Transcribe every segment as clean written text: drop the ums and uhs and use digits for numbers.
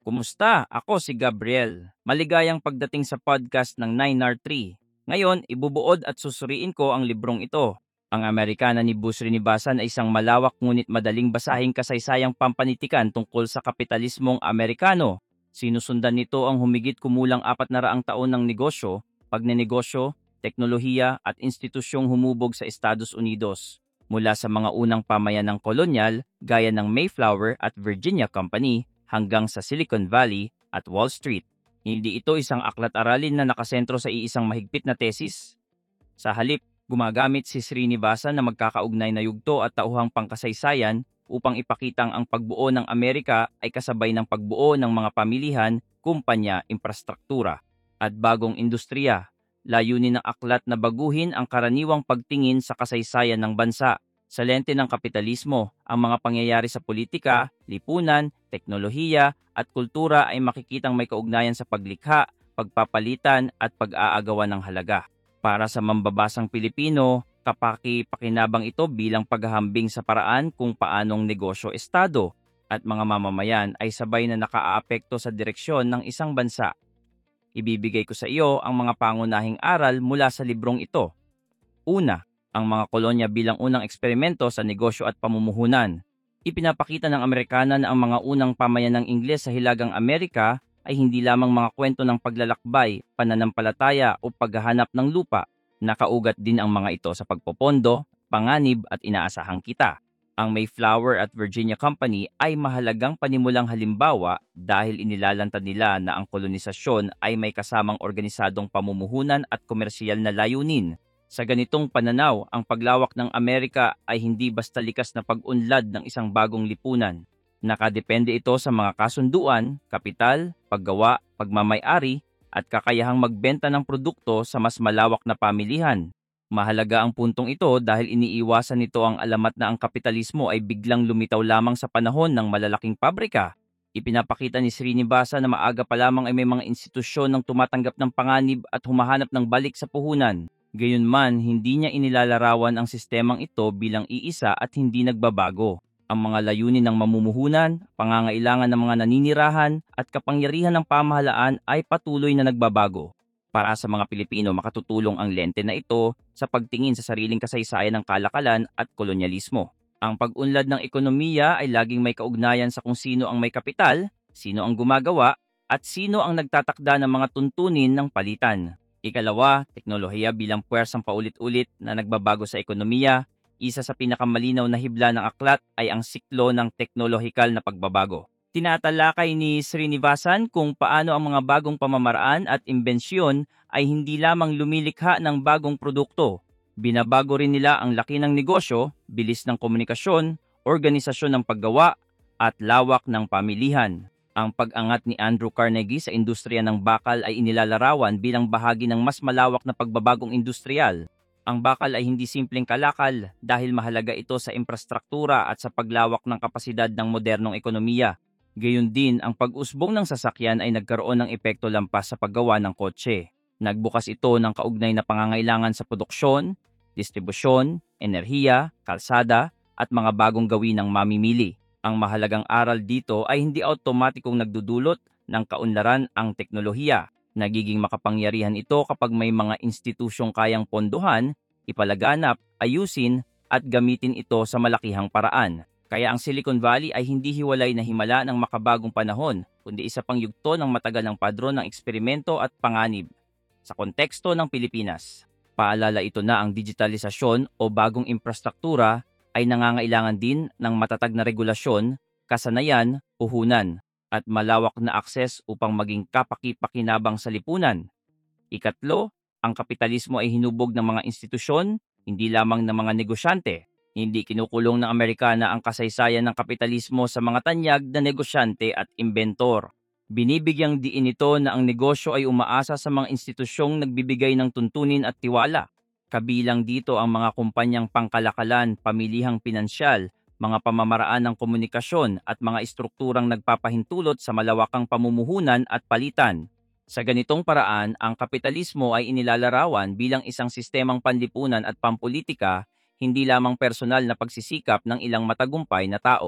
Kumusta? Ako si Gabriel. Maligayang pagdating sa podcast ng 9R3. Ngayon, ibubuod at susuriin ko ang librong ito. Ang Amerikana ni Bus Srinivasan ay isang malawak ngunit madaling basahing kasaysayang pampanitikan tungkol sa kapitalismong Amerikano. Sinusundan nito ang humigit kumulang 400 taon ng negosyo, pagnenegosyo, teknolohiya at institusyong humubog sa Estados Unidos. Mula sa mga unang pamayanang kolonyal gaya ng Mayflower at Virginia Company hanggang sa Silicon Valley at Wall Street. Hindi ito isang aklat-aralin na nakasentro sa iisang mahigpit na tesis. Sa halip, gumagamit si Srinivasan na magkakaugnay na yugto at tauhang pangkasaysayan upang ipakitang ang pagbuo ng Amerika ay kasabay ng pagbuo ng mga pamilihan, kumpanya, infrastruktura at bagong industriya. Layunin ng aklat na baguhin ang karaniwang pagtingin sa kasaysayan ng bansa. Sa lente ng kapitalismo, ang mga pangyayari sa politika, lipunan, teknolohiya at kultura ay makikitang may kaugnayan sa paglikha, pagpapalitan at pag-aagawan ng halaga. Para sa mambabasang Pilipino, kapaki-pakinabang ito bilang paghahambing sa paraan kung paanong negosyo-estado at mga mamamayan ay sabay na nakaaapekto sa direksyon ng isang bansa. Ibibigay ko sa iyo ang mga pangunahing aral mula sa librong ito. Una, ang mga kolonya bilang unang eksperimento sa negosyo at pamumuhunan. Ipinapakita ng Amerikana na ang mga unang pamayanang Ingles sa Hilagang Amerika ay hindi lamang mga kwento ng paglalakbay, pananampalataya o paghahanap ng lupa. Nakaugat din ang mga ito sa pagpopondo, panganib at inaasahang kita. Ang Mayflower at Virginia Company ay mahalagang panimulang halimbawa dahil inilalantad nila na ang kolonisasyon ay may kasamang organisadong pamumuhunan at komersyal na layunin. Sa ganitong pananaw, ang paglawak ng Amerika ay hindi basta likas na pag-unlad ng isang bagong lipunan. Nakadepende ito sa mga kasunduan, kapital, paggawa, pagmamay-ari, at kakayahang magbenta ng produkto sa mas malawak na pamilihan. Mahalaga ang puntong ito dahil iniiwasan nito ang alamat na ang kapitalismo ay biglang lumitaw lamang sa panahon ng malalaking pabrika. Ipinapakita ni Srinivasa na maaga pa lamang ay may mga institusyon ng tumatanggap ng panganib at humahanap ng balik sa puhunan. Gayunman, hindi niya inilalarawan ang sistemang ito bilang iisa at hindi nagbabago. Ang mga layunin ng mamumuhunan, pangangailangan ng mga naninirahan at kapangyarihan ng pamahalaan ay patuloy na nagbabago. Para sa mga Pilipino, makatutulong ang lente na ito sa pagtingin sa sariling kasaysayan ng kalakalan at kolonyalismo. Ang pag-unlad ng ekonomiya ay laging may kaugnayan sa kung sino ang may kapital, sino ang gumagawa, at sino ang nagtatakda ng mga tuntunin ng palitan. Ikalawa, teknolohiya bilang puwersang paulit-ulit na nagbabago sa ekonomiya. Isa sa pinakamalinaw na hibla ng aklat ay ang siklo ng teknolohikal na pagbabago. Tinatalakay ni Srinivasan kung paano ang mga bagong pamamaraan at imbensyon ay hindi lamang lumilikha ng bagong produkto. Binabago rin nila ang laki ng negosyo, bilis ng komunikasyon, organisasyon ng paggawa, at lawak ng pamilihan. Ang pag-angat ni Andrew Carnegie sa industriya ng bakal ay inilalarawan bilang bahagi ng mas malawak na pagbabagong industrial. Ang bakal ay hindi simpleng kalakal dahil mahalaga ito sa infrastruktura at sa paglawak ng kapasidad ng modernong ekonomiya. Gayon din, ang pag-usbong ng sasakyan ay nagkaroon ng epekto lampas sa paggawa ng kotse. Nagbukas ito ng kaugnay na pangangailangan sa produksyon, distribusyon, enerhiya, kalsada, at mga bagong gawin ng mamimili. Ang mahalagang aral dito ay hindi automatikong nagdudulot ng kaunlaran ang teknolohiya. Nagiging makapangyarihan ito kapag may mga institusyong kayang pondohan, ipalaganap, ayusin, at gamitin ito sa malakihang paraan. Kaya ang Silicon Valley ay hindi hiwalay na himala ng makabagong panahon, kundi isa pang yugto ng matagal ng padron ng eksperimento at panganib. Sa konteksto ng Pilipinas, paalala ito na ang digitalisasyon o bagong infrastruktura ay nangangailangan din ng matatag na regulasyon, kasanayan, puhunan, at malawak na akses upang maging kapaki-pakinabang sa lipunan. Ikatlo, ang kapitalismo ay hinubog ng mga institusyon, hindi lamang ng mga negosyante. Hindi kinukulong ng Amerikana ang kasaysayan ng kapitalismo sa mga tanyag na negosyante at imbentor. Binibigyang diin ito na ang negosyo ay umaasa sa mga institusyong nagbibigay ng tuntunin at tiwala. Kabilang dito ang mga kumpanyang pangkalakalan, pamilihang pinansyal, mga pamamaraan ng komunikasyon at mga estrukturang nagpapahintulot sa malawakang pamumuhunan at palitan. Sa ganitong paraan, ang kapitalismo ay inilalarawan bilang isang sistemang panlipunan at pampolitika, hindi lamang personal na pagsisikap ng ilang matagumpay na tao.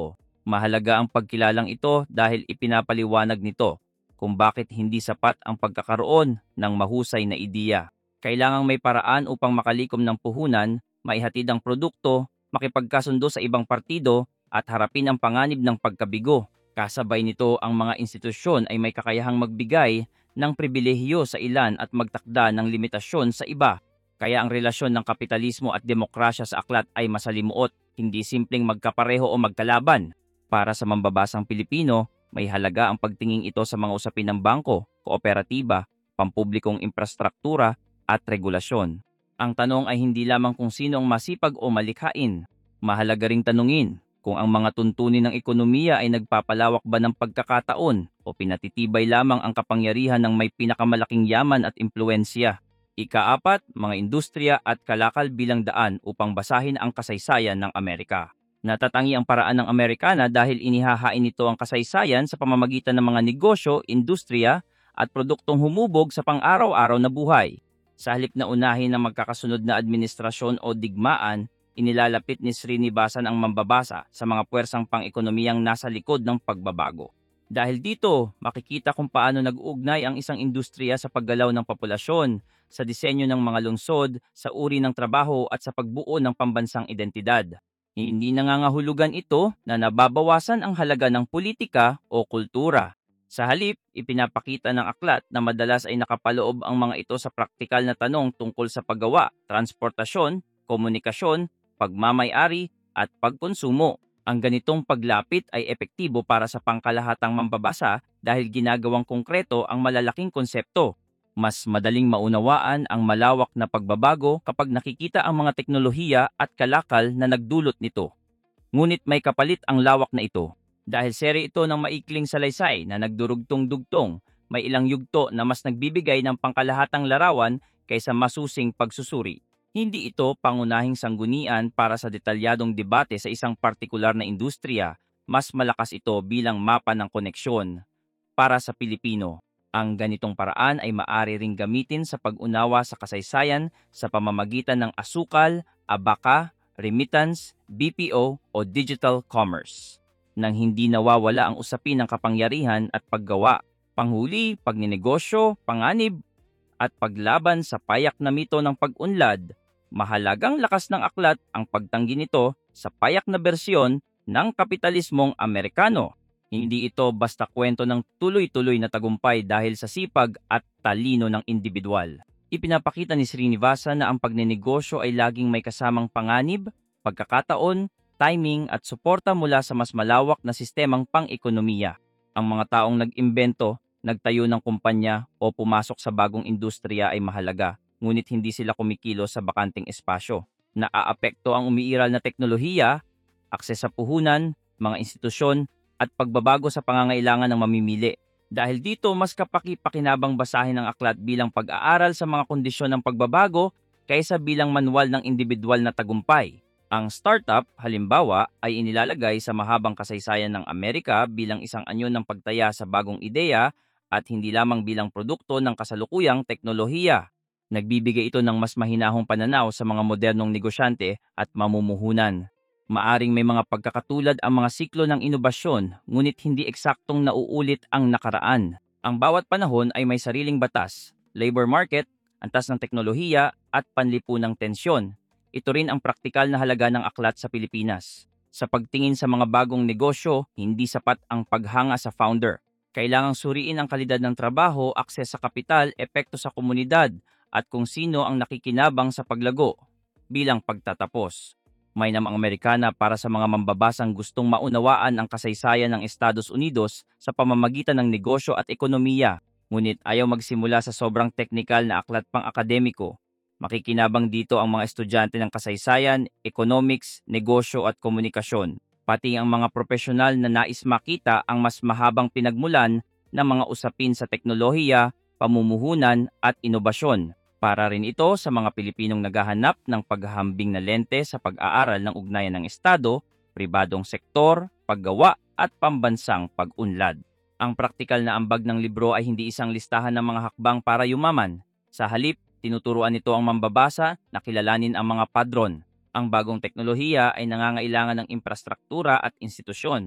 Mahalaga ang pagkilalang ito dahil ipinapaliwanag nito kung bakit hindi sapat ang pagkakaroon ng mahusay na ideya. Kailangang may paraan upang makalikom ng puhunan, maihatid ang produkto, makipagkasundo sa ibang partido at harapin ang panganib ng pagkabigo. Kasabay nito ang mga institusyon ay may kakayahang magbigay ng pribilehiyo sa ilan at magtakda ng limitasyon sa iba. Kaya ang relasyon ng kapitalismo at demokrasya sa aklat ay masalimuot, hindi simpleng magkapareho o magkalaban. Para sa mambabasang Pilipino, may halaga ang pagtingin ito sa mga usapin ng bangko, kooperatiba, pampublikong infrastruktura at regulasyon. Ang tanong ay hindi lamang kung sino ang masipag o malikhain. Mahalaga ring tanungin kung ang mga tuntunin ng ekonomiya ay nagpapalawak ba ng pagkakataon o pinatitibay lamang ang kapangyarihan ng may pinakamalaking yaman at impluensya. Ikaapat, mga industriya at kalakal bilang daan upang basahin ang kasaysayan ng Amerika. Natatangi ang paraan ng Amerikana dahil inihahain nito ang kasaysayan sa pamamagitan ng mga negosyo, industriya at produktong humubog sa pang-araw-araw na buhay. Sa halip na unahin ng magkakasunod na administrasyon o digmaan, inilalapit ni Srinivasan ang mambabasa sa mga puwersang pang-ekonomiyang nasa likod ng pagbabago. Dahil dito, makikita kung paano nag-uugnay ang isang industriya sa paggalaw ng populasyon, sa disenyo ng mga lungsod, sa uri ng trabaho at sa pagbuo ng pambansang identidad. Hindi nangangahulugan ito na nababawasan ang halaga ng politika o kultura. Sa halip, ipinapakita ng aklat na madalas ay nakapaloob ang mga ito sa praktikal na tanong tungkol sa paggawa, transportasyon, komunikasyon, pagmamay-ari at pagkonsumo. Ang ganitong paglapit ay epektibo para sa pangkalahatang mambabasa dahil ginagawang konkreto ang malalaking konsepto. Mas madaling maunawaan ang malawak na pagbabago kapag nakikita ang mga teknolohiya at kalakal na nagdulot nito. Ngunit may kapalit ang lawak na ito. Dahil seri ito ng maikling salaysay na nagdurugtong-dugtong, may ilang yugto na mas nagbibigay ng pangkalahatang larawan kaysa masusing pagsusuri. Hindi ito pangunahing sanggunian para sa detalyadong debate sa isang partikular na industriya, mas malakas ito bilang mapa ng koneksyon. Para sa Pilipino, ang ganitong paraan ay maaari ring gamitin sa pag-unawa sa kasaysayan sa pamamagitan ng asukal, abaka, remittance, BPO o digital commerce. Nang hindi nawawala ang usapin ng kapangyarihan at paggawa, panghuli, pagninegosyo, panganib, at paglaban sa payak na mito ng pag-unlad, mahalagang lakas ng aklat ang pagtanggi nito sa payak na bersyon ng kapitalismong Amerikano. Hindi ito basta kwento ng tuloy-tuloy na tagumpay dahil sa sipag at talino ng individual. Ipinapakita ni Srinivasan na ang pagnenegosyo ay laging may kasamang panganib, pagkakataon, timing at suporta mula sa mas malawak na sistemang pang-ekonomiya. Ang mga taong nag-imbento, nagtayo ng kumpanya o pumasok sa bagong industriya ay mahalaga, ngunit hindi sila kumikilo sa bakanting espasyo. Naaapekto ang umiiral na teknolohiya, akses sa puhunan, mga institusyon, at pagbabago sa pangangailangan ng mamimili. Dahil dito, mas kapaki-pakinabang basahin ang aklat bilang pag-aaral sa mga kondisyon ng pagbabago kaysa bilang manual ng individual na tagumpay. Ang startup, halimbawa, ay inilalagay sa mahabang kasaysayan ng Amerika bilang isang anyo ng pagtaya sa bagong ideya at hindi lamang bilang produkto ng kasalukuyang teknolohiya. Nagbibigay ito ng mas mahinahong pananaw sa mga modernong negosyante at mamumuhunan. Maaring may mga pagkakatulad ang mga siklo ng inobasyon, ngunit hindi eksaktong nauulit ang nakaraan. Ang bawat panahon ay may sariling batas, labor market, antas ng teknolohiya at panlipunang tensyon. Ito rin ang praktikal na halaga ng aklat sa Pilipinas. Sa pagtingin sa mga bagong negosyo, hindi sapat ang paghanga sa founder. Kailangang suriin ang kalidad ng trabaho, akses sa kapital, epekto sa komunidad, at kung sino ang nakikinabang sa paglago. Bilang pagtatapos, may namang Amerikana para sa mga mambabasang gustong maunawaan ang kasaysayan ng Estados Unidos sa pamamagitan ng negosyo at ekonomiya, ngunit ayaw magsimula sa sobrang teknikal na aklat pang akademiko. Makikinabang dito ang mga estudyante ng kasaysayan, economics, negosyo at komunikasyon, pati ang mga profesional na nais makita ang mas mahabang pinagmulan ng mga usapin sa teknolohiya, pamumuhunan at inobasyon. Para rin ito sa mga Pilipinong naghahanap ng paghahambing na lente sa pag-aaral ng ugnayan ng Estado, pribadong sektor, paggawa at pambansang pag-unlad. Ang praktikal na ambag ng libro ay hindi isang listahan ng mga hakbang para yumaman. Sa halip, tinuturuan nito ang mambabasa na kilalanin ang mga padron. Ang bagong teknolohiya ay nangangailangan ng infrastruktura at institusyon.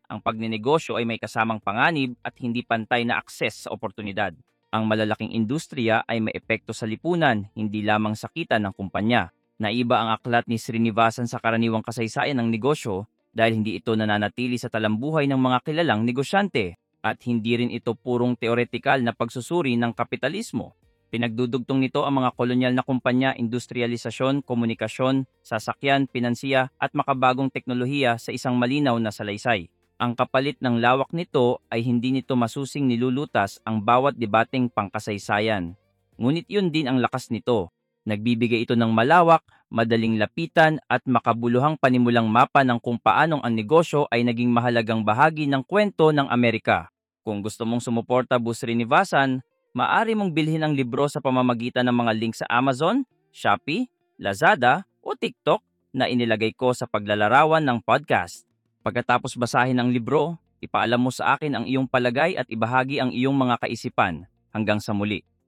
Ang pagnenegosyo ay may kasamang panganib at hindi pantay na akses sa oportunidad. Ang malalaking industriya ay may epekto sa lipunan, hindi lamang sa kita ng kumpanya. Naiba ang aklat ni Srinivasan sa karaniwang kasaysayan ng negosyo dahil hindi ito nananatili sa talambuhay ng mga kilalang negosyante at hindi rin ito purong teoretikal na pagsusuri ng kapitalismo. Pinagdudugtong nito ang mga kolonyal na kumpanya, industrialisasyon, komunikasyon, sasakyan, pinansiya at makabagong teknolohiya sa isang malinaw na salaysay. Ang kapalit ng lawak nito ay hindi nito masusing nilulutas ang bawat debateng pangkasaysayan. Ngunit yun din ang lakas nito. Nagbibigay ito ng malawak, madaling lapitan at makabuluhang panimulang mapa ng kung paanong ang negosyo ay naging mahalagang bahagi ng kwento ng Amerika. Kung gusto mong sumuporta, Boss Srinivasan, maaari mong bilhin ang libro sa pamamagitan ng mga link sa Amazon, Shopee, Lazada o TikTok na inilagay ko sa paglalarawan ng podcast. Pagkatapos basahin ang libro, ipaalam mo sa akin ang iyong palagay at ibahagi ang iyong mga kaisipan. Hanggang sa muli.